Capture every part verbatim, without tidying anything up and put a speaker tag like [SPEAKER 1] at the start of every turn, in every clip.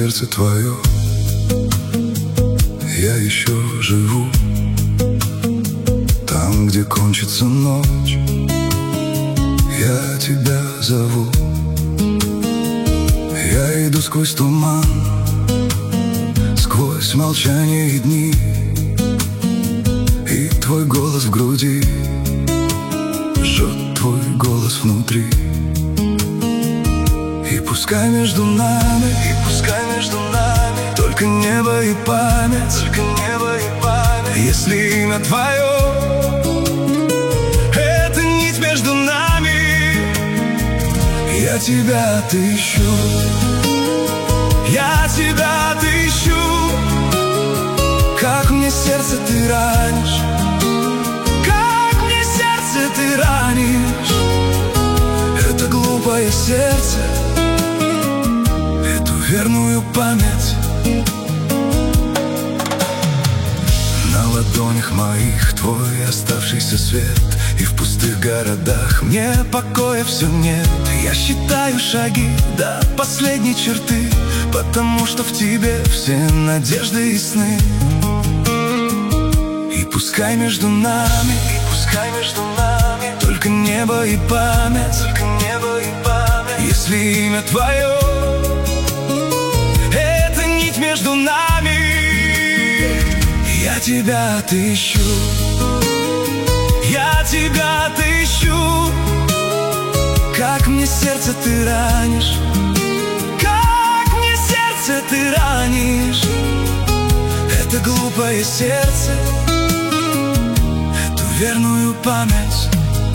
[SPEAKER 1] сердце твое я еще живу. Там, где кончится ночь, я тебя зову. Я иду сквозь туман, сквозь молчание и дни, и твой голос в груди жжет твой голос внутри. И пускай между нами, и пускай между нами только небо и память, только небо и память. Если имя твое — это нить между нами, я тебя отыщу, я тебя отыщу. Как мне сердце ты ранишь, как мне сердце ты ранишь. Это глупое сердце, эту верную память. На ладонях моих твой оставшийся свет, и в пустых городах мне покоя все нет. Я считаю шаги до последней черты, потому что в тебе все надежды и сны. И пускай между нами, и пускай между нами только небо и память, только небо и память. Если имя твое — это нить между нами, я тебя отыщу, я тебя отыщу. Как мне сердце ты ранишь, как мне сердце ты ранишь. Это глупое сердце, эту верную память.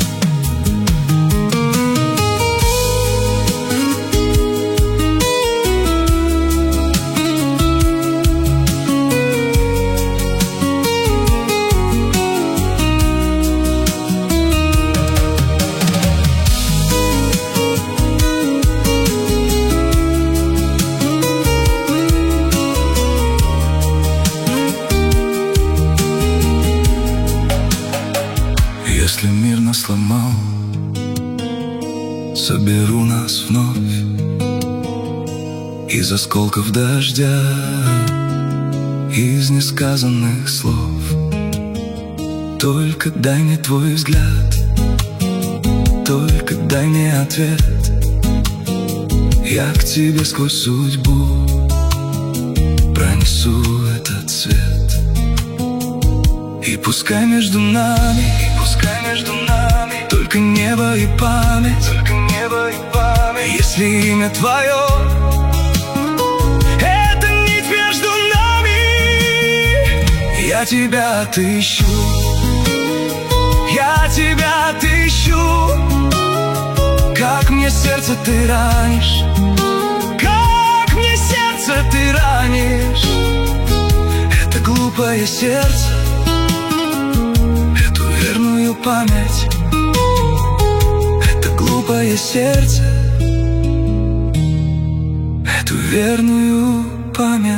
[SPEAKER 1] Если мир нас сломал, соберу нас вновь из осколков дождя, из несказанных слов. Только дай мне твой взгляд, только дай мне ответ. Я к тебе сквозь судьбу пронесу этот свет. И пускай между нами, и пускай между нами только небо и память, только небо и память. Если имя твое — это нить между нами, я тебя отыщу, я тебя отыщу. Как мне сердце ты ранишь, как мне сердце ты ранишь. Это глупое сердце, верную память. Это глупое сердце, эту верную память.